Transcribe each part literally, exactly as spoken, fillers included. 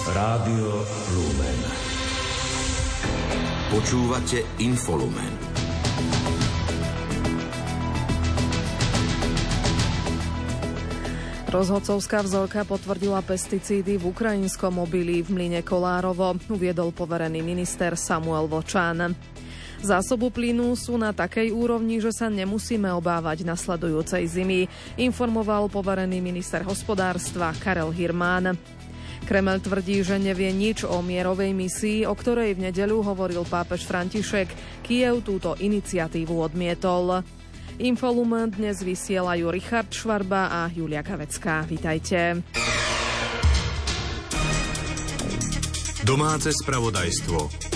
Rádio Lumen. Počúvate Infolumen. Rozhodcovská vzorka potvrdila pesticídy v ukrajinskom obili v mlyne Kolárovo, uviedol poverený minister Samuel Vlčan. Zásobu plynu sú na takej úrovni, že sa nemusíme obávať nasledujúcej zimy, informoval poverený minister hospodárstva Karel Hirmán. Kremeľ tvrdí, že nevie nič o mierovej misii, o ktorej v nedeľu hovoril pápež František. Kyjev túto iniciatívu odmietol. Infolumen dnes vysielajú Richard Švarba a Julia Kavecká. Vitajte. Domáce spravodajstvo.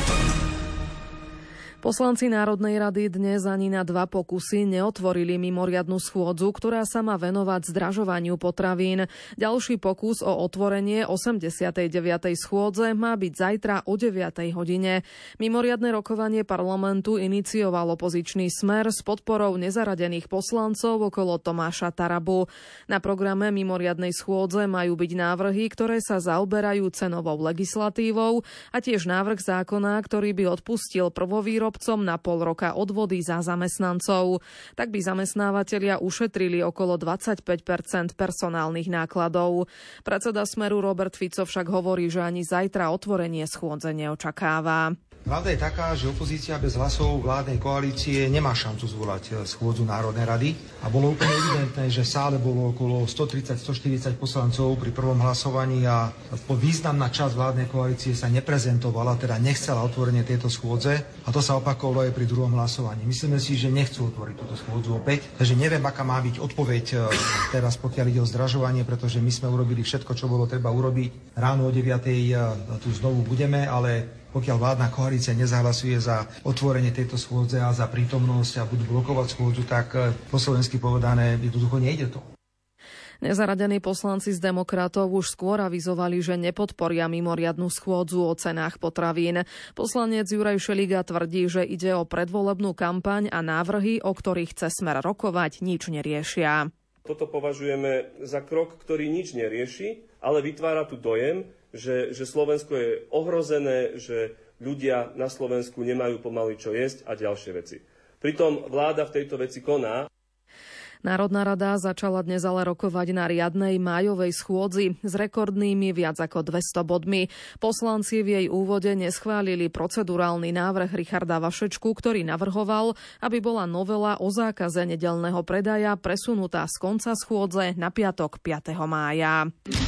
Poslanci Národnej rady dnes ani na dva pokusy neotvorili mimoriadnu schôdzu, ktorá sa má venovať zdražovaniu potravín. Ďalší pokus o otvorenie osemdesiatej deviatej schôdze má byť zajtra o deviatej hodine. Mimoriadne rokovanie parlamentu inicioval opozičný Smer s podporou nezaradených poslancov okolo Tomáša Tarabu. Na programe mimoriadnej schôdze majú byť návrhy, ktoré sa zaoberajú cenovou legislatívou a tiež návrh zákona, ktorý by odpustil prvovýrob na pol roka odvody za zamestnancov. Tak by zamestnávateľia ušetrili okolo dvadsaťpäť percent personálnych nákladov. Predseda Smeru Robert Fico však hovorí, že ani zajtra otvorenie schôdze neočakáva. Pravda je taká, že opozícia bez hlasov vládnej koalície nemá šancu zvolať schôdzu Národnej rady a bolo úplne evidentné, že v sále bolo okolo stotridsať až stoštyridsať poslancov pri prvom hlasovaní a významná časť vládnej koalície sa neprezentovala, teda nechcela otvorenie tejto schôdze a to sa opakovalo aj pri druhom hlasovaní. Myslíme si, že nechcú otvoriť túto schôdzu opäť, takže neviem, aká má byť odpoveď teraz, pokiaľ ide o zdražovanie, pretože my sme urobili všetko, čo bolo treba urobiť. Ráno o deviatej tu znovu budeme, ale pokiaľ vládna koalícia nezahlasuje za otvorenie tejto schôdze a za prítomnosť a budú blokovať schôdzu, tak po slovensky povedané jednoducho nejde to. Nezaradení poslanci z Demokratov už skôr avizovali, že nepodporia mimoriadnu schôdzu o cenách potravín. Poslanec Juraj Šeliga tvrdí, že ide o predvolebnú kampaň a návrhy, o ktorých chce Smer rokovať, nič neriešia. Toto považujeme za krok, ktorý nič nerieši, ale vytvára tu dojem, Že, že Slovensko je ohrozené, že ľudia na Slovensku nemajú pomaly čo jesť a ďalšie veci. Pritom vláda v tejto veci koná. Národná rada začala dnes ale rokovať na riadnej májovej schôdzi s rekordnými viac ako dvesto bodmi. Poslanci v jej úvode neschválili procedurálny návrh Richarda Vašečku, ktorý navrhoval, aby bola novela o zákaze nedeľného predaja presunutá z konca schôdze na piatok piateho mája.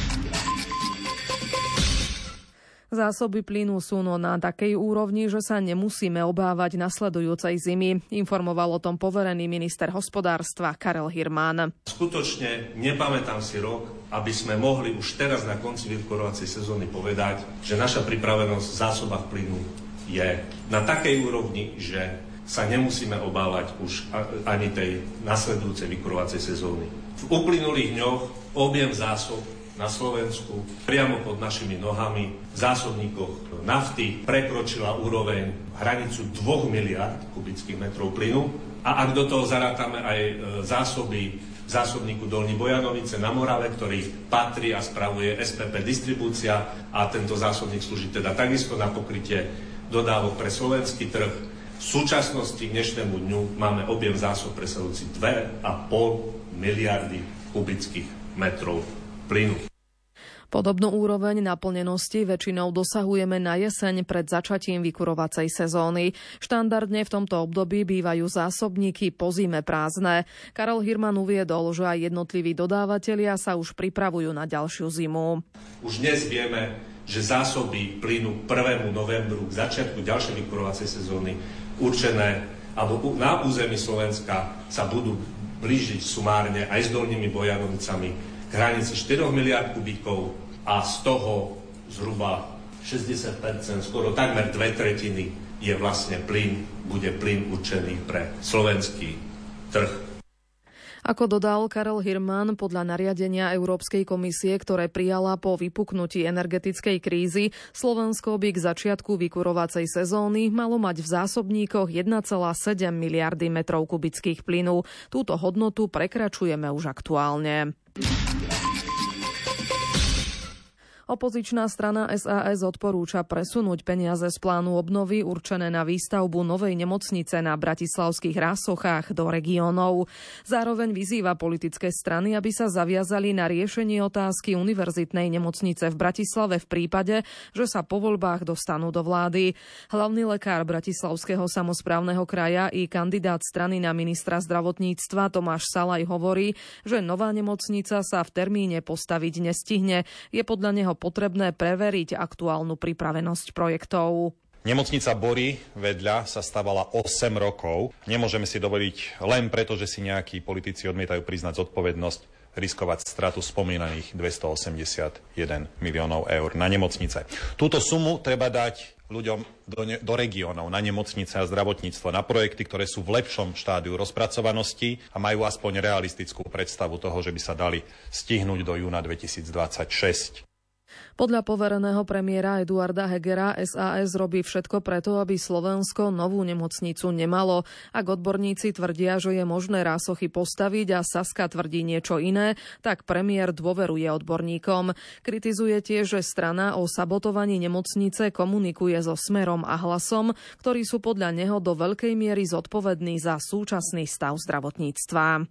Zásoby plynu sú no na takej úrovni, že sa nemusíme obávať nasledujúcej zimy, informoval o tom poverený minister hospodárstva Karel Hirmán. Skutočne nepamätám si rok, aby sme mohli už teraz na konci vykurovacej sezóny povedať, že naša pripravenosť v zásobách plynu je na takej úrovni, že sa nemusíme obávať už ani tej nasledujúcej vykurovacej sezóny. V uplynulých dňoch objem zásob na Slovensku, priamo pod našimi nohami, v zásobníkoch nafty prekročila úroveň hranicu dvoch miliárd kubických metrov plynu. A ak do toho zarátame aj zásoby v zásobníku Dolní Bojanovice na Morave, ktorý patrí a spravuje es pé pé Distribúcia a tento zásobník slúži teda takisto na pokrytie dodávok pre slovenský trh. V súčasnosti k dnešnému dňu máme objem zásob presahujúci dve a pol miliardy kubických metrov plynu. Podobnú úroveň naplnenosti väčšinou dosahujeme na jeseň pred začatím vykurovacej sezóny. Štandardne v tomto období bývajú zásobníky po zime prázdne. Karel Hirmán uviedol, že aj jednotliví dodávatelia sa už pripravujú na ďalšiu zimu. Už dnes vieme, že zásoby plynu prvému novembru k začiatku ďalšej vykurovacej sezóny určené alebo na území Slovenska sa budú blížiť sumárne aj s Dolnými Bojanovicami k hranici štyroch miliárd kubíkov a z toho zhruba šesťdesiat percent, skoro takmer dve tretiny je vlastne plyn, bude plyn určený pre slovenský trh. Ako dodal Karel Hirmán, podľa nariadenia Európskej komisie, ktoré prijala po vypuknutí energetickej krízy, Slovensko by k začiatku vykurovacej sezóny malo mať v zásobníkoch jeden celá sedem miliardy metrov kubických plynu. Túto hodnotu prekračujeme už aktuálne. Opozičná strana es a es odporúča presunúť peniaze z plánu obnovy určené na výstavbu novej nemocnice na bratislavských Rásochách do regiónov. Zároveň vyzýva politické strany, aby sa zaviazali na riešenie otázky univerzitnej nemocnice v Bratislave v prípade, že sa po voľbách dostanú do vlády. Hlavný lekár Bratislavského samosprávneho kraja i kandidát strany na ministra zdravotníctva Tomáš Salaj hovorí, že nová nemocnica sa v termíne postaviť nestihne. Je podľa neho potrebné preveriť aktuálnu pripravenosť projektov. Nemocnica Bory vedľa sa stavala osem rokov. Nemôžeme si dovoliť len preto, že si nejakí politici odmietajú priznať zodpovednosť, riskovať stratu spomínaných dvestoosemdesiatjeden miliónov eur na nemocnice. Túto sumu treba dať ľuďom do, ne- do regiónov, na nemocnice a zdravotníctvo, na projekty, ktoré sú v lepšom štádiu rozpracovanosti a majú aspoň realistickú predstavu toho, že by sa dali stihnúť do júna dvetisícdvadsaťšesť. Podľa povereného premiéra Eduarda Hegera es a es robí všetko preto, aby Slovensko novú nemocnicu nemalo. Ak odborníci tvrdia, že je možné Rásochy postaviť a Saska tvrdí niečo iné, tak premiér dôveruje odborníkom. Kritizuje tiež, že strana o sabotovaní nemocnice komunikuje so Smerom a Hlasom, ktorí sú podľa neho do veľkej miery zodpovední za súčasný stav zdravotníctva.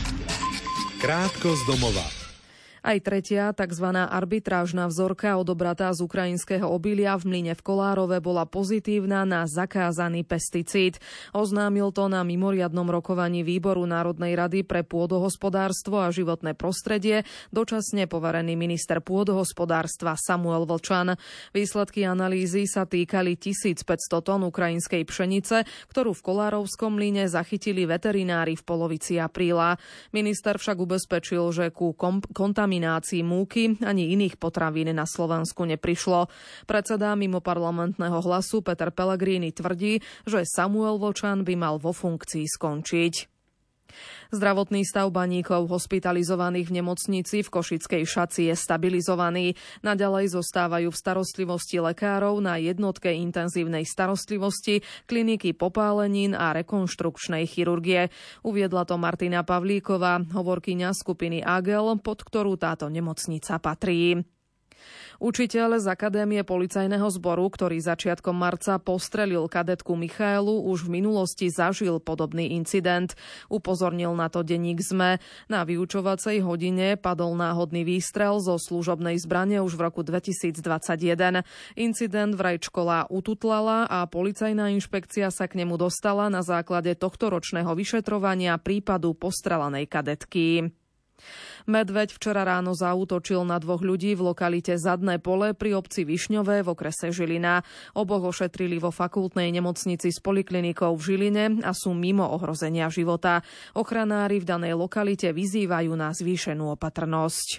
Krátko z domova. Aj tretia, tzv. Arbitrážna vzorka odobratá z ukrajinského obilia v mlyne v Kolárove bola pozitívna na zakázaný pesticíd. Oznámil to na mimoriadnom rokovaní Výboru Národnej rady pre pôdohospodárstvo a životné prostredie dočasne poverený minister pôdohospodárstva Samuel Vlčan. Výsledky analýzy sa týkali tisícpäťsto tón ukrajinskej pšenice, ktorú v Kolárovskom mlyne zachytili veterinári v polovici apríla. Minister však ubezpečil, že ku kom- kontaminácii múky ani iných potravín na Slovensku neprišlo. Predseda mimoparlamentného Hlasu Peter Pellegrini tvrdí, že Samuel Vlčan by mal vo funkcii skončiť. Zdravotný stav baníkov hospitalizovaných v nemocnici v Košickej Šaci je stabilizovaný. Naďalej zostávajú v starostlivosti lekárov na jednotke intenzívnej starostlivosti, kliniky popálenín a rekonštrukčnej chirurgie. Uviedla to Martina Pavlíková, hovorkyňa skupiny Agel, pod ktorú táto nemocnica patrí. Učiteľ z Akadémie policajného zboru, ktorý začiatkom marca postrelil kadetku Michaelu, už v minulosti zažil podobný incident. Upozornil na to denník es em e. Na vyučovacej hodine padol náhodný výstrel zo služobnej zbrane už v roku dvetisícdvadsaťjeden. Incident vraj škola ututlala a policajná inšpekcia sa k nemu dostala na základe tohtoročného vyšetrovania prípadu postrelanej kadetky. Medveď včera ráno zaútočil na dvoch ľudí v lokalite Zadné pole pri obci Višňové v okrese Žilina. Oboch ošetrili vo fakultnej nemocnici s poliklinikou v Žiline a sú mimo ohrozenia života. Ochranári v danej lokalite vyzývajú na zvýšenú opatrnosť.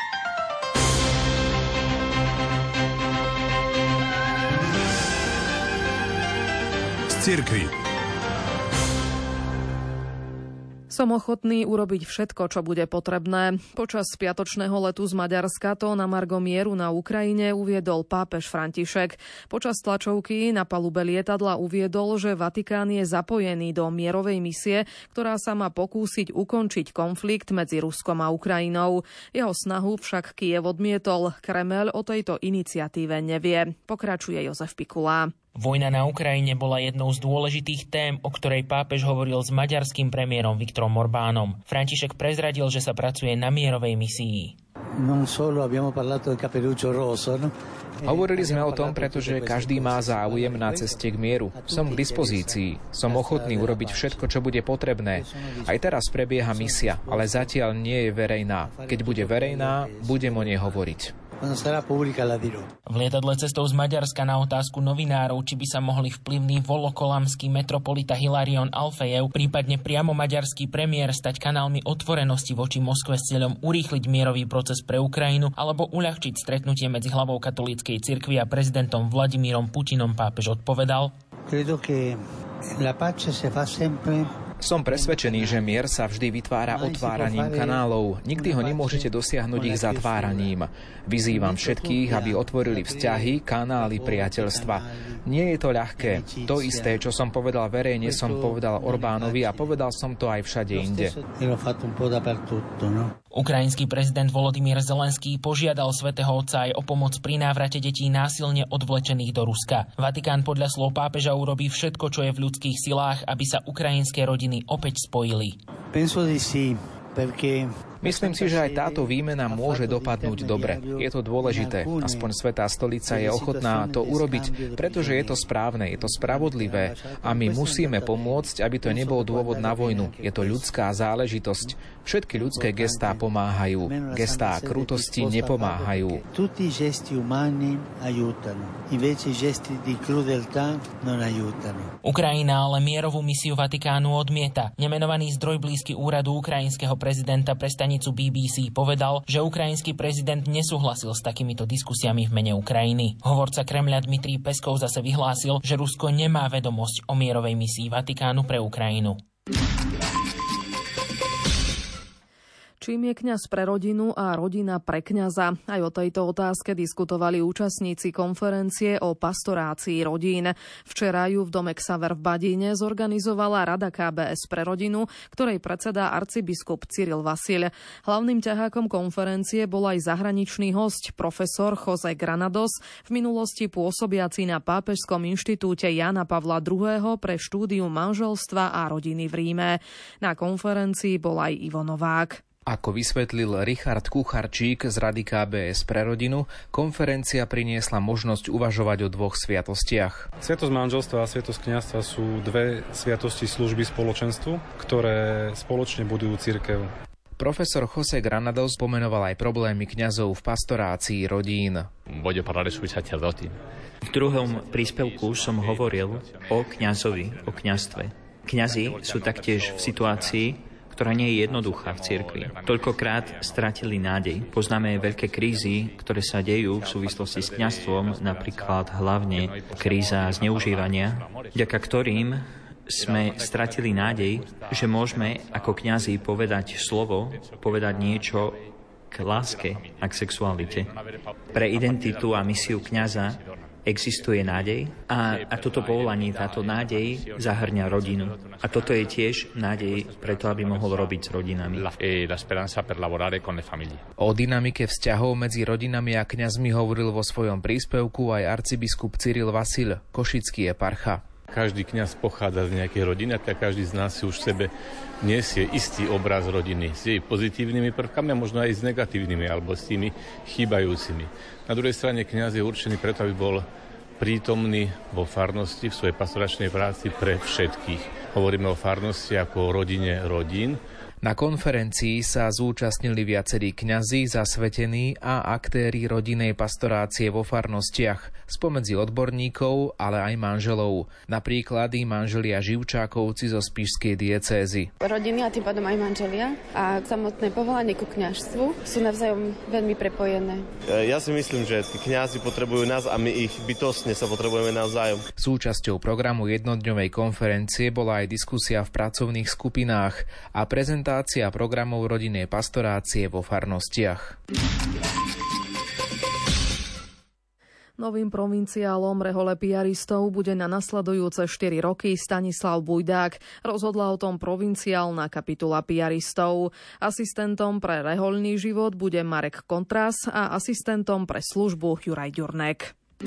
Z cirkvi. Som ochotný urobiť všetko, čo bude potrebné. Počas spiatočného letu z Maďarska to na margo mieru na Ukrajine uviedol pápež František. Počas tlačovky na palube lietadla uviedol, že Vatikán je zapojený do mierovej misie, ktorá sa má pokúsiť ukončiť konflikt medzi Ruskom a Ukrajinou. Jeho snahu však Kyjev odmietol. Kremeľ o tejto iniciatíve nevie. Pokračuje Jozef Pikula. Vojna na Ukrajine bola jednou z dôležitých tém, o ktorej pápež hovoril s maďarským premiérom Viktorom Orbánom. František prezradil, že sa pracuje na mierovej misii. Hovorili sme o tom, pretože každý má záujem na ceste k mieru. Som k dispozícii. Som ochotný urobiť všetko, čo bude potrebné. Aj teraz prebieha misia, ale zatiaľ nie je verejná. Keď bude verejná, budem o nej hovoriť. V lietadle cestou z Maďarska na otázku novinárov, či by sa mohli vplyvný volokolamský metropolita Hilarion Alfejev, prípadne priamo maďarský premiér stať kanálmi otvorenosti voči Moskve s cieľom urýchliť mierový proces pre Ukrajinu alebo uľahčiť stretnutie medzi hlavou katolíckej cirkvi a prezidentom Vladimírom Putinom, pápež odpovedal: Som presvedčený, že mier sa vždy vytvára otváraním kanálov. Nikdy ho nemôžete dosiahnuť ich zatváraním. Vyzývam všetkých, aby otvorili vzťahy, kanály priateľstva. Nie je to ľahké. To isté, čo som povedal verejne, som povedal Orbánovi a povedal som to aj všade inde. Ukrajinský prezident Volodymyr Zelenský požiadal svätého Otca aj o pomoc pri návrate detí násilne odvlečených do Ruska. Vatikán podľa slov pápeža urobí všetko, čo je v ľudských silách, aby sa ukrajinské rodiny opäť spojili. Penso di sì, perché Myslím si, že aj táto výmena môže dopadnúť dobre. Je to dôležité. Aspoň Svätá stolica je ochotná to urobiť, pretože je to správne, je to spravodlivé a my musíme pomôcť, aby to nebol dôvod na vojnu. Je to ľudská záležitosť. Všetky ľudské gestá pomáhajú. Gestá krutosti nepomáhajú. Tutti i gesti umani aiutano, invece i gesti di crudeltà non aiutano. Ukrajina ale mierovú misiu Vatikánu odmieta. Nemenovaný zdroj blízky úradu ukrajinského prezidenta pre stanicu bé bé cé povedal, že ukrajinský prezident nesúhlasil s takýmito diskusiami v mene Ukrajiny. Hovorca Kremľa Dmitrij Peskov zase vyhlásil, že Rusko nemá vedomosť o mierovej misii Vatikánu pre Ukrajinu. Čím je kňaz pre rodinu a rodina pre kňaza? Aj o tejto otázke diskutovali účastníci konferencie o pastorácii rodín. Včera ju v dome Ksaver v Badíne zorganizovala Rada ká bé es pre rodinu, ktorej predseda arcibiskup Cyril Vasil. Hlavným ťahákom konferencie bol aj zahraničný hosť, profesor José Granados, v minulosti pôsobiaci na Pápežskom inštitúte Jána Pavla druhého. pre štúdium manželstva a rodiny v Ríme. Na konferencii bol aj Ivo Novák. Ako vysvetlil Richard Kucharčík z Rady ká bé es pre rodinu, konferencia priniesla možnosť uvažovať o dvoch sviatostiach. Sviatosť manželstva a sviatosť kňazstva sú dve sviatosti služby spoločenstvu, ktoré spoločne budujú cirkev. Profesor José Granados pomenoval aj problémy kňazov v pastorácii rodín. V druhom príspevku som hovoril o kňazovi, o kňazstve. Kňazi sú taktiež v situácii, ktorá nie je jednoduchá v cirkvi. Toľkokrát stratili nádej. Poznáme veľké krízy, ktoré sa dejú v súvislosti s kňazstvom, napríklad hlavne kríza zneužívania, vďaka ktorým sme stratili nádej, že môžeme ako kňazi povedať slovo, povedať niečo k láske a k sexualite. Pre identitu a misiu kňaza existuje nádej a, a toto povolanie, táto nádej zahrňa rodinu. A toto je tiež nádej preto, aby mohol robiť s rodinami. O dynamike vzťahov medzi rodinami a kňazmi hovoril vo svojom príspevku aj arcibiskup Cyril Vasil, košický eparcha. Každý kňaz pochádza z nejakej rodiny a každý z nás si už v sebe nesie istý obraz rodiny s jej pozitívnymi prvkami a možno aj s negatívnymi alebo s tými chýbajúcimi. Na druhej strane kňaz je určený preto, aby bol prítomný vo farnosti v svojej pastoračnej práci pre všetkých. Hovoríme o farnosti ako o rodine rodín. Na konferencii sa zúčastnili viacerí kňazi, zasvetení a aktéri rodinnej pastorácie vo farnostiach, spomedzi odborníkov, ale aj manželov. Napríklad i manželia Živčákovci zo spišskej diecézy. Rodiny a tým pádom aj manželia a samotné povolanie ku kňažstvu sú navzájom veľmi prepojené. Ja si myslím, že tí kňazi potrebujú nás a my ich bytostne sa potrebujeme navzájom. Súčasťou programu jednodňovej konferencie bola aj diskusia v pracovných skupinách a prezentácia programov rodinnej pastorácie vo farnostiach. Novým provinciálom rehole piaristov bude na nasledujúce štyri roky Stanislav Bujdák. Rozhodla o tom provinciálna kapitula piaristov. Asistentom pre rehoľný život bude Marek Kontras a asistentom pre službu Juraj Ďurnek.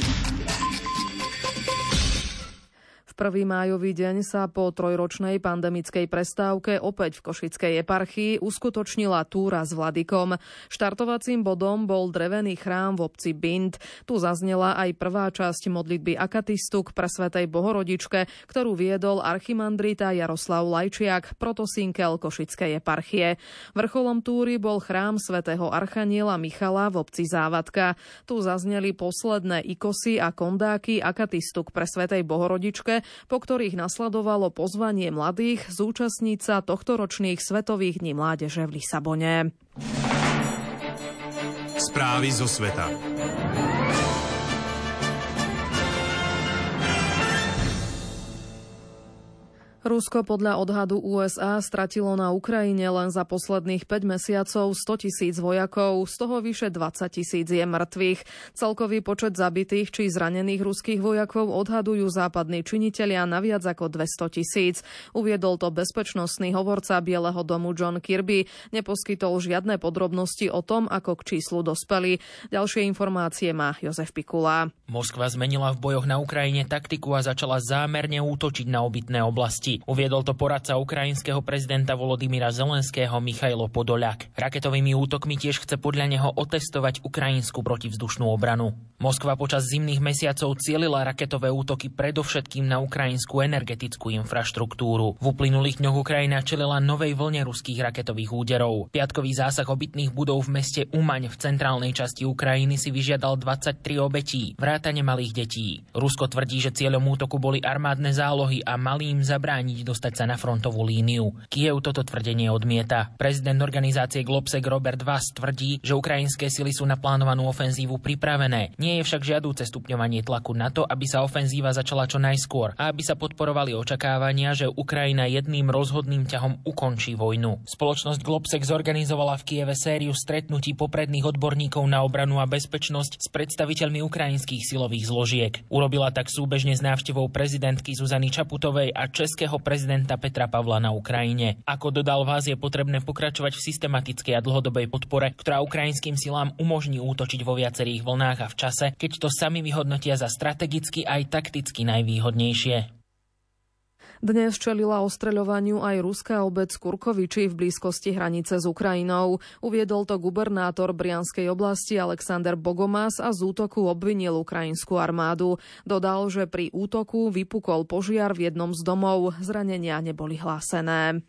V prvý májový deň sa po trojročnej pandemickej prestávke opäť v Košickej eparchii uskutočnila túra s vladykom. Štartovacím bodom bol drevený chrám v obci Bind. Tu zaznela aj prvá časť modlitby akatistu k presvätej Bohorodičke, ktorú viedol archimandrita Jaroslav Lajčiak, protosinkel Košickej eparchie. Vrcholom túry bol chrám svätého archaniela Michala v obci Závadka. Tu zazneli posledné ikosy a kondáky akatistu k presvätej Bohorodičke, po ktorých nasledovalo pozvanie mladých zúčastniť sa tohtoročných Svetových dní mládeže v Lisabone. Správy zo sveta. Rusko podľa odhadu ú es á stratilo na Ukrajine len za posledných päť mesiacov sto tisíc vojakov, z toho vyše dvadsať tisíc je mŕtvych. Celkový počet zabitých či zranených ruských vojakov odhadujú západní činitelia na viac ako dvesto tisíc. Uviedol to bezpečnostný hovorca Bieleho domu John Kirby. Neposkytol žiadne podrobnosti o tom, ako k číslu dospeli. Ďalšie informácie má Jozef Pikula. Moskva zmenila v bojoch na Ukrajine taktiku a začala zámerne útočiť na obytné oblasti. Uviedol to poradca ukrajinského prezidenta Volodymyra Zelenského Michailo Podoliak. Raketovými útokmi tiež chce podľa neho otestovať ukrajinskú protivzdušnú obranu. Moskva počas zimných mesiacov cielila raketové útoky predovšetkým na ukrajinskú energetickú infraštruktúru. V uplynulých dňoch Ukrajina čelila novej vlne ruských raketových úderov. Piatkový zásah obytných budov v meste Umaň v centrálnej časti Ukrajiny si vyžiadal dvadsaťtri obetí, vrátane malých detí. Rusko tvrdí, že cieľom útoku boli armádne zálohy a mali im zabrániť dostať sa na frontovú líniu. Kyjev toto tvrdenie odmieta. Prezident organizácie Globsec Robert Vas tvrdí, že ukrajinské sily sú na plánovanú ofenzívu pripravené. Nie je však žiadúce stupňovanie tlaku na to, aby sa ofenzíva začala čo najskôr a aby sa podporovali očakávania, že Ukrajina jedným rozhodným ťahom ukončí vojnu. Spoločnosť Globsec zorganizovala v Kyjeve sériu stretnutí popredných odborníkov na obranu a bezpečnosť s predstaviteľmi ukrajinských silových zložiek. Urobila tak súbežne s návštevou prezidentky Zuzany Čaputovej a českého prezidenta Petra Pavla na Ukrajine. Ako dodal Vás, je potrebné pokračovať v systematickej a dlhodobej podpore, ktorá ukrajinským silám umožní útočiť vo viacerých vlnách a v čase, keď to sami vyhodnotia za strategicky aj takticky najvýhodnejšie. Dnes čelila ostreľovaniu aj ruská obec Kurkoviči v blízkosti hranice s Ukrajinou. Uviedol to gubernátor Brianskej oblasti Alexander Bogomaz a z útoku obvinil ukrajinskú armádu. Dodal, že pri útoku vypukol požiar v jednom z domov. Zranenia neboli hlásené.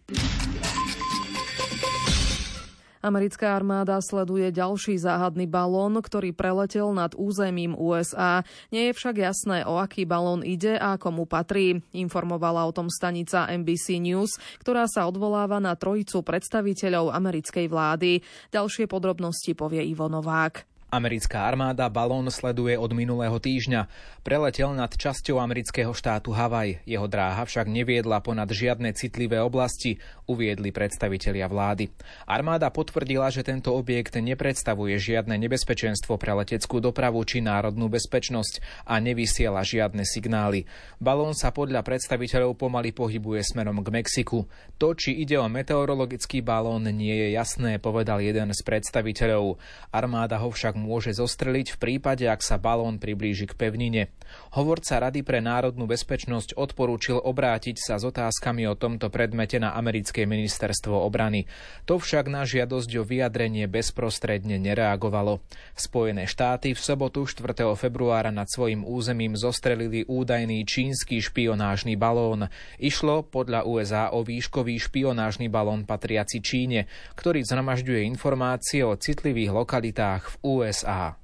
Americká armáda sleduje ďalší záhadný balón, ktorý preletel nad územím ú es á. Nie je však jasné, o aký balón ide a komu patrí. Informovala o tom stanica en bí sí News, ktorá sa odvoláva na trojicu predstaviteľov americkej vlády. Ďalšie podrobnosti povie Ivo Novák. Americká armáda balón sleduje od minulého týždňa. Preletel nad časťou amerického štátu Havaj. Jeho dráha však neviedla ponad žiadne citlivé oblasti, uviedli predstavitelia vlády. Armáda potvrdila, že tento objekt nepredstavuje žiadne nebezpečenstvo pre leteckú dopravu či národnú bezpečnosť a nevysiela žiadne signály. Balón sa podľa predstaviteľov pomaly pohybuje smerom k Mexiku. To, či ide o meteorologický balón, nie je jasné, povedal jeden z predstaviteľov. Armáda ho však môže zostreliť v prípade, ak sa balón priblíži k pevnine. Hovorca Rady pre národnú bezpečnosť odporúčil obrátiť sa s otázkami o tomto predmete na americké ministerstvo obrany. To však na žiadosť o vyjadrenie bezprostredne nereagovalo. Spojené štáty v sobotu štvrtého februára nad svojím územím zostrelili údajný čínsky špionážny balón. Išlo podľa ú es á o výškový špionážny balón patriaci Číne, ktorý zhromažďuje informácie o citlivých lokalitách v ú es á.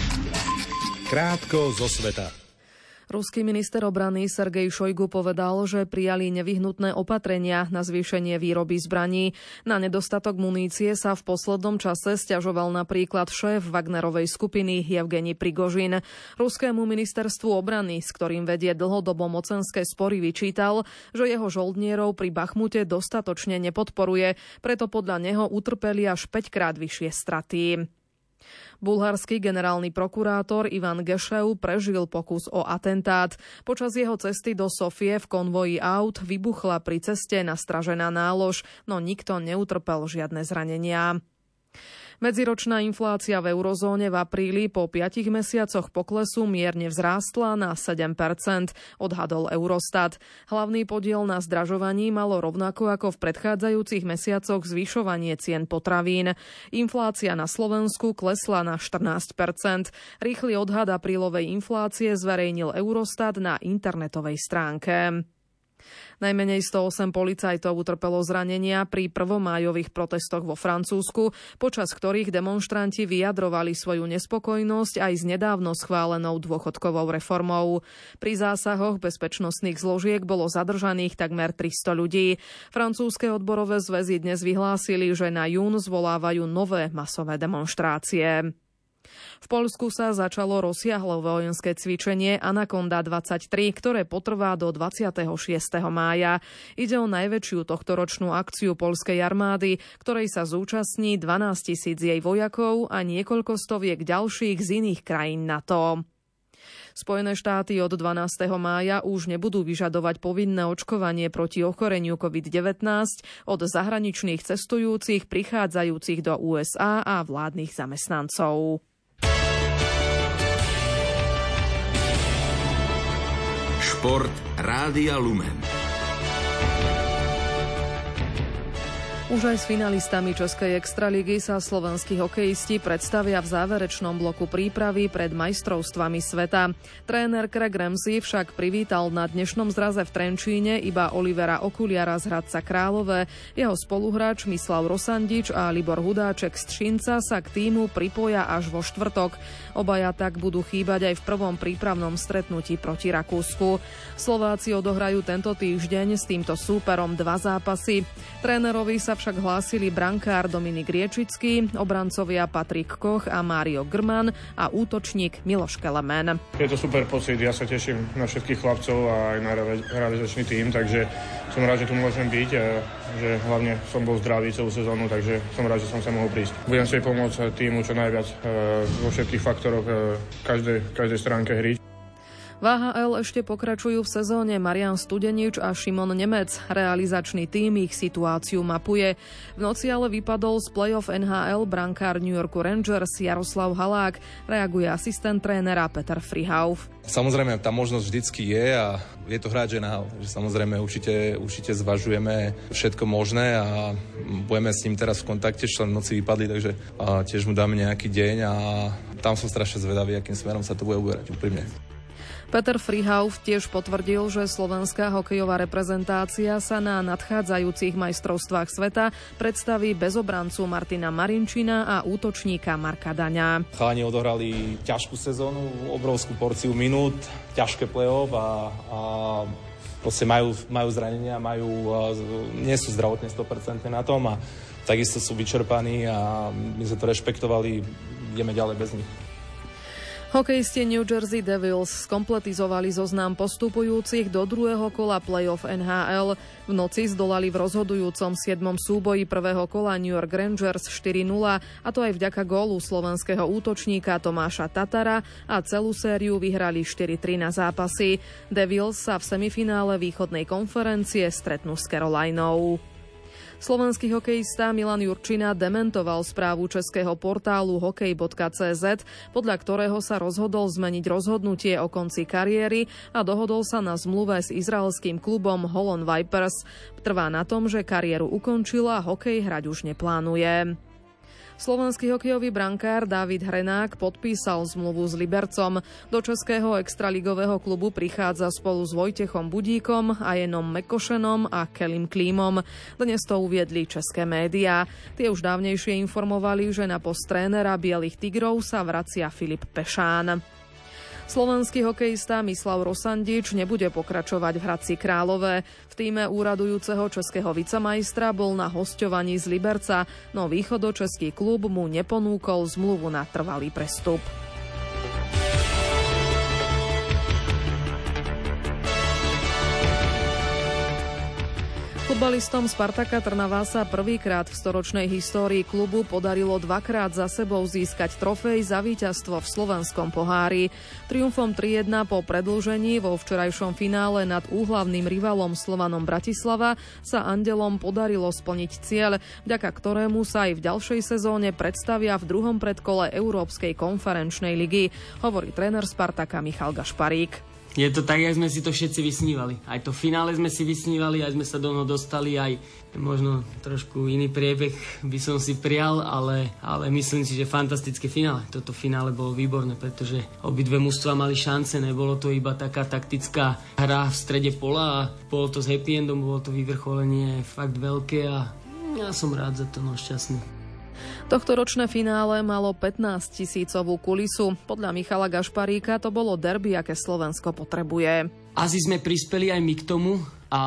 Krátko zo sveta. Ruský minister obrany Sergej Šojgu povedal, že prijali nevyhnutné opatrenia na zvýšenie výroby zbraní. Na nedostatok munície sa v poslednom čase sťažoval napríklad šéf Wagnerovej skupiny Jevgenij Prigožin. Ruskému ministerstvu obrany, s ktorým vedie dlhodobo mocenské spory, vyčítal, že jeho žoldnierov pri Bachmute dostatočne nepodporuje, preto podľa neho utrpeli až päťkrát vyššie straty. Bulharský generálny prokurátor Ivan Gešev prežil pokus o atentát. Počas jeho cesty do Sofie v konvoji aut vybuchla pri ceste nastražená nálož, no nikto neutrpel žiadne zranenia. Medziročná inflácia v eurozóne v apríli po piatich mesiacoch poklesu mierne vzrástla na sedem percent, odhadol Eurostat. Hlavný podiel na zdražovaní malo rovnako ako v predchádzajúcich mesiacoch zvyšovanie cien potravín. Inflácia na Slovensku klesla na štrnásť percent. Rýchly odhad aprílovej inflácie zverejnil Eurostat na internetovej stránke. Najmenej sto osem policajtov utrpelo zranenia pri prvomájových protestoch vo Francúzsku, počas ktorých demonštranti vyjadrovali svoju nespokojnosť aj s nedávno schválenou dôchodkovou reformou. Pri zásahoch bezpečnostných zložiek bolo zadržaných takmer tristo ľudí. Francúzske odborové zväzy dnes vyhlásili, že na jún zvolávajú nové masové demonštrácie. V Poľsku sa začalo rozsiahlo vojenské cvičenie Anakonda dvadsaťtri, ktoré potrvá do dvadsiateho šiesteho mája. Ide o najväčšiu tohtoročnú akciu poľskej armády, ktorej sa zúčastní dvanásťtisíc jej vojakov a niekoľko stoviek ďalších z iných krajín NATO. Spojené štáty od dvanásteho mája už nebudú vyžadovať povinné očkovanie proti ochoreniu covid devätnásť od zahraničných cestujúcich prichádzajúcich do ú es á a vládnych zamestnancov. Šport Rádia Lumen. Už aj s finalistami Českej extraligy sa slovenskí hokejisti predstavia v záverečnom bloku prípravy pred majstrovstvami sveta. Tréner Craig Ramsey však privítal na dnešnom zraze v Trenčíne iba Olivera Okuliara z Hradca Králové. Jeho spoluhráč Mislav Rosandič a Libor Hudáček z Třinca sa k tímu pripoja až vo štvrtok. Obaja tak budú chýbať aj v prvom prípravnom stretnutí proti Rakúsku. Slováci odohrajú tento týždeň s týmto súperom dva zápasy. Trénerovi sa však hlásili brankár Dominik Riečický, obrancovia Patrik Koch a Mário Grman a útočník Miloš Kelemen. Je to super pocit, ja sa teším na všetkých chlapcov a aj na realizačný tím, takže som rád, že tu môžem byť a že hlavne som bol zdravý celú sezónu, takže som rád, že som sa mohol prísť. Budem si pomôcť týmu čo najviac vo všetkých faktoroch každej, každej stránke hry. V á há el ešte pokračujú v sezóne Marián Studenič a Šimon Nemec. Realizačný tím ich situáciu mapuje. V noci ale vypadol z play-off en há el brankár New Yorku Rangers Jaroslav Halák. Reaguje asistent trénera Peter Frihauf. Samozrejme, tá možnosť vždycky je a je to hráč en há el. Že samozrejme určite, určite zvažujeme všetko možné a budeme s ním teraz v kontakte, čo v noci vypadli, takže tiež mu dáme nejaký deň a tam som strašne zvedavý, akým smerom sa to bude uberať, úprimne. Peter Frihauf tiež potvrdil, že slovenská hokejová reprezentácia sa na nadchádzajúcich majstrovstvách sveta predstaví bez obrancu Martina Marinčina a útočníka Marka Daňa. Chalani odohrali ťažkú sezónu, obrovskú porciu minút, ťažké play-off a, a proste majú, majú zranenia, majú, nie sú zdravotne sto percent na tom a takisto sú vyčerpaní a my sme to rešpektovali, ideme ďalej bez nich. Hokejisti New Jersey Devils skompletizovali zoznam postupujúcich do druhého kola play-off en há el. V noci zdolali v rozhodujúcom siedmom súboji prvého kola New York Rangers štyri nula, a to aj vďaka gólu slovenského útočníka Tomáša Tatara, a celú sériu vyhrali štyri tri na zápasy. Devils sa v semifinále východnej konferencie stretnú s Carolinou. Slovenský hokejista Milan Jurčina dementoval správu českého portálu hokej bodka cé zet, podľa ktorého sa rozhodol zmeniť rozhodnutie o konci kariéry a dohodol sa na zmluve s izraelským klubom Holon Vipers. Trvá na tom, že kariéru ukončila, hokej hrať už neplánuje. Slovenský hokejový brankár Dávid Hrenák podpísal zmluvu s Libercom. Do českého extraligového klubu prichádza spolu s Vojtechom Budíkom, Ajenom Mekošenom a Kelim Klímom. Dnes to uviedli české médiá. Tie už dávnejšie informovali, že na post trénera Bielých tigrov sa vracia Filip Pešán. Slovenský hokejista Mislav Rosandič nebude pokračovať v Hradci Králové. V tíme úradujúceho českého vicemajstra bol na hosťovaní z Liberca, no východočeský klub mu neponúkol zmluvu na trvalý prestup. Futbalistom Spartaka Trnava sa prvýkrát v storočnej histórii klubu podarilo dvakrát za sebou získať trofej za víťazstvo v slovenskom pohári. Triumfom tri jedna po predĺžení vo včerajšom finále nad úhlavným rivalom Slovanom Bratislava sa Andelom podarilo splniť cieľ, vďaka ktorému sa aj v ďalšej sezóne predstavia v druhom predkole Európskej konferenčnej ligy, hovorí tréner Spartaka Michal Gašparík. Je to tak, jak sme si to všetci vysnívali. Aj to finále sme si vysnívali, aj sme sa do toho dostali, aj možno trošku iný priebeh by som si prial, ale, ale myslím si, že fantastické finále. Toto finále bolo výborné, pretože obidve mužstvá mali šance, nebolo to iba taká taktická hra v strede pola a bolo to s happy endom, bolo to vyvrcholenie fakt veľké a ja som rád za to, no šťastný. Tohtoročné finále malo pätnásťtisícovú kulisu. Podľa Michala Gašparíka to bolo derby, aké Slovensko potrebuje. Asi sme prispeli aj my k tomu a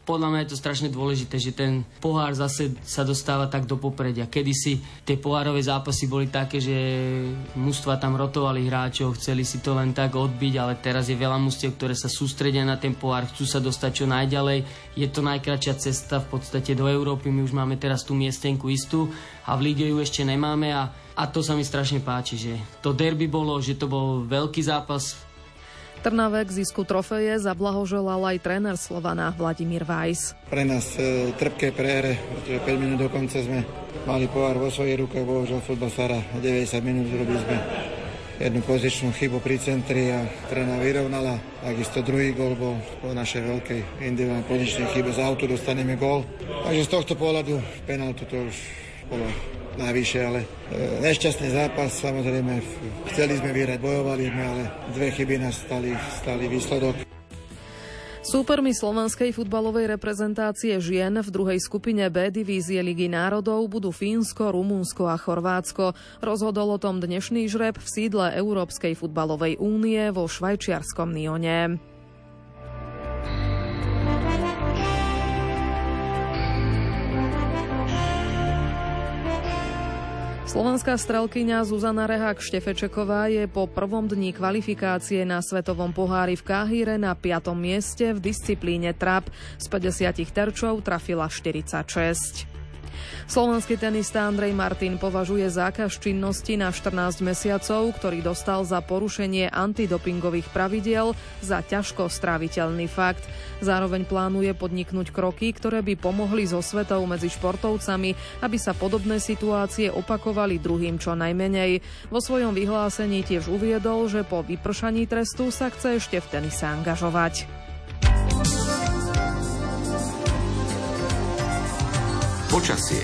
podľa mňa je to strašne dôležité, že ten pohár zase sa dostáva tak do popredia. Kedysi tie pohárové zápasy boli také, že mužstva tam rotovali hráčov, chceli si to len tak odbiť, ale teraz je veľa mužstiev, ktoré sa sústredia na ten pohár, chcú sa dostať čo najďalej. Je to najkratšia cesta v podstate do Európy. My už máme teraz tú miestenku istú a v líge ju ešte nemáme a, a to sa mi strašne páči, že to derby bolo, že to bol veľký zápas. Trnave k zisku trofeje zablahoželal aj tréner Slovana Vladimír Vajs. Pre nás e, trpké prehre, pretože päť minút do konca sme mali pohár vo svojej ruke, bohužiaľ futbal sa hrá deväťdesiat minút, robili sme jednu pozičnú chybu pri centri a Trnava vyrovnala. Takisto druhý gól bol po našej veľkej individuálnej pozičnej chybe. Z autu dostaneme gól. Takže z tohto pohľadu penáltu to už bolo najvyššie, ale e, nešťastný zápas, samozrejme chceli sme vyhrať, bojovali sme, ale dve chyby nás stali, stali výsledok. Súpermi slovenskej futbalovej reprezentácie žien v druhej skupine B divízie Ligy národov budú Fínsko, Rumunsko a Chorvátsko. Rozhodol o tom dnešný žreb v sídle Európskej futbalovej únie vo švajčiarskom Nyone. Slovenská strelkyňa Zuzana Rehák-Štefečeková je po prvom dni kvalifikácie na Svetovom pohári v Káhire na piatom mieste v disciplíne trap. Z päťdesiat terčov trafila štyridsaťšesť. Slovenský tenista Andrej Martin považuje zákaz činnosti na štrnásť mesiacov, ktorý dostal za porušenie antidopingových pravidiel, za ťažko stráviteľný fakt. Zároveň plánuje podniknúť kroky, ktoré by pomohli so svetou medzi športovcami, aby sa podobné situácie opakovali druhým čo najmenej. Vo svojom vyhlásení tiež uviedol, že po vypršaní trestu sa chce ešte v tenise angažovať. Počasie.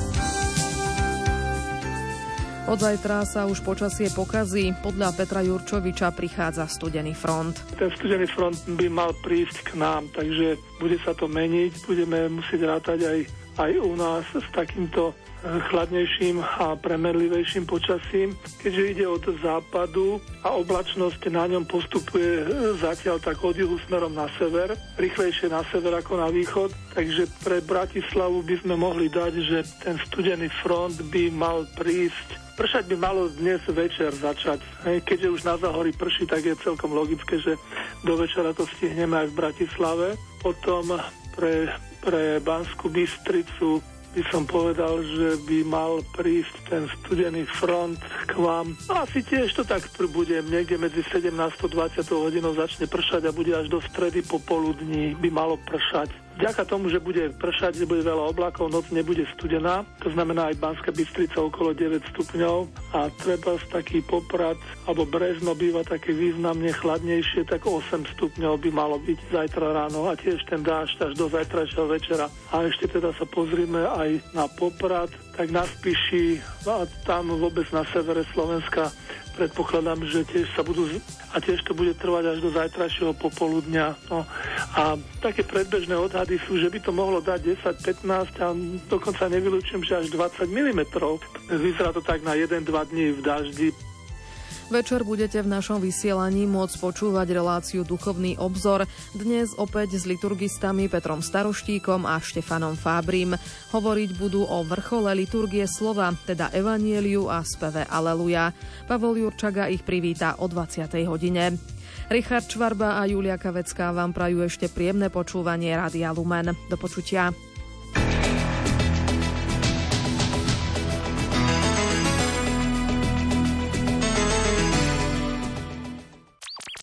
Od zajtra sa už počasie pokazí. Podľa Petra Jurčoviča prichádza studený front. Ten studený front by mal prísť k nám, takže bude sa to meniť. Budeme musieť rátať aj, aj u nás s takýmto chladnejším a premenlivejším počasím. Keďže ide od západu a oblačnosť na ňom postupuje zatiaľ tak od juhu smerom na sever, rýchlejšie na sever ako na východ, takže pre Bratislavu by sme mohli dať, že ten studený front by mal prísť. Pršať by malo dnes večer začať. Keďže už na Záhorí prší, tak je celkom logické, že do večera to stihneme aj v Bratislave. Potom pre, pre Banskú Bystricu by som povedal, že by mal prísť ten studený front k vám. Asi tiež to tak bude. Niekde medzi sedemnástou a dvadsiatou hodinou začne pršať a bude až do stredy popoludní by malo pršať. Vďaka tomu, že bude pršať, že bude veľa oblakov, noc nebude studená. To znamená aj Banská Bystrica okolo deväť stupňov a treba z taký Poprad alebo Brezno býva také významne chladnejšie, tak osem stupňov by malo byť zajtra ráno a tiež ten dážď až do zajtrajšieho večera. A ešte teda sa pozrime aj na Poprad, tak na Spiši a tam vôbec na severe Slovenska predpokladám, že tiež sa budú a tiež to bude trvať až do zajtrajšieho popoludňa. No. A také predbežné odhady sú, že by to mohlo dať desať pätnásť a dokonca nevylučujem, že až dvadsať milimetrov. Vyzerá to tak na jeden dva dní v daždi. Večer budete v našom vysielaní môcť počúvať reláciu Duchovný obzor, dnes opäť s liturgistami Petrom Staroštíkom a Štefanom Fábrim. Hovoriť budú o vrchole liturgie slova, teda Evanieliu a speve Aleluja. Pavol Jurčaga ich privítá o dvadsiatej hodine. Richard Čvarba a Julia Kavecká vám prajú ešte príjemné počúvanie Rádia Lumen. Do počutia.